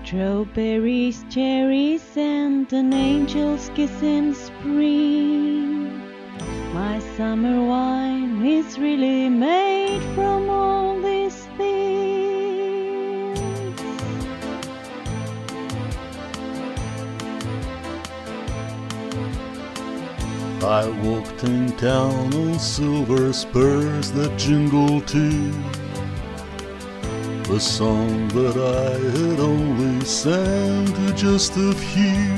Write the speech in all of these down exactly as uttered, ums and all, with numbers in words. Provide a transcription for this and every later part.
Strawberries, cherries, and an angel's kiss in spring. My summer wine is really made from all these things. I walked in town on silver spurs that jingle too, a song that I had only sang to just a few.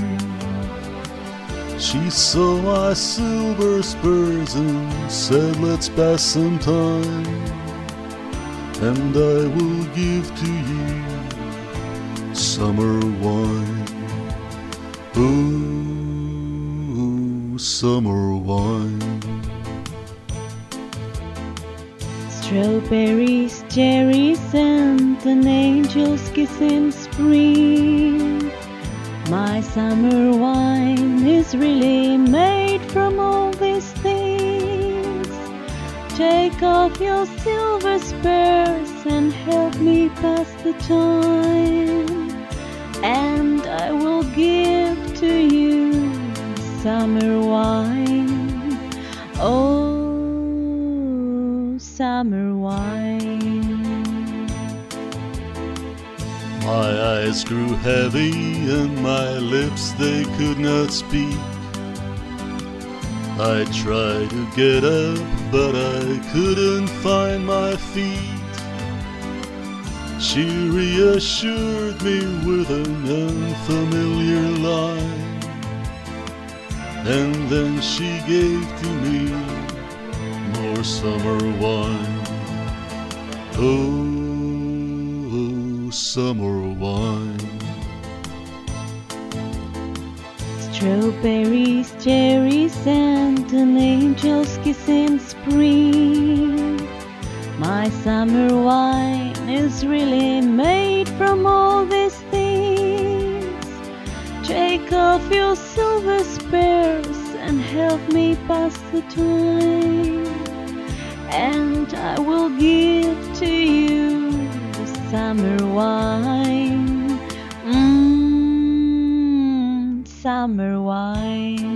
She saw my silver spurs and said, let's pass some time, and I will give to you summer wine. Oh, summer wine. Strawberries, cherries, and an angel's kiss in spring. My summer wine is really made from all these things. Take off your silver spurs and help me pass the time, and I will give to you summer wine. Oh, summer wine. My eyes grew heavy and my lips, they could not speak. I tried to get up, but I couldn't find my feet. She reassured me with an unfamiliar line, and then she gave to me more summer wine. Oh, summer wine. Strawberries, cherries, and an angel's kiss in spring. My summer wine is really made from all these things. Take off your silver spurs and help me pass the time, and I will give to you summer wine. Mmm, summer wine.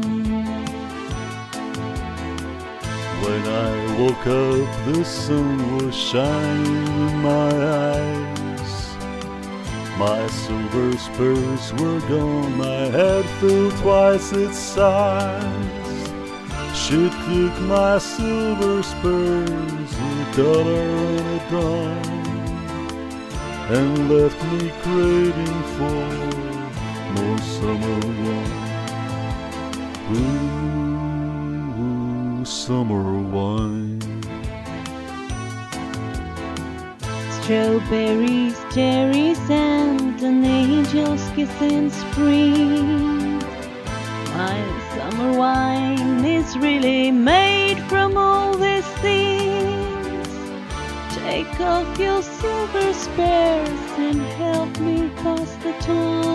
When I woke up, the sun was shining in my eyes. My silver spurs were gone, my head filled twice its size. She took my silver spurs, a dollar and a dime, and left me craving for more summer wine. Ooh, summer wine. Strawberries, cherries, and an angel's kiss in spring. My summer wine is really made from all these things. Take off your silver spurs and help me pass the time,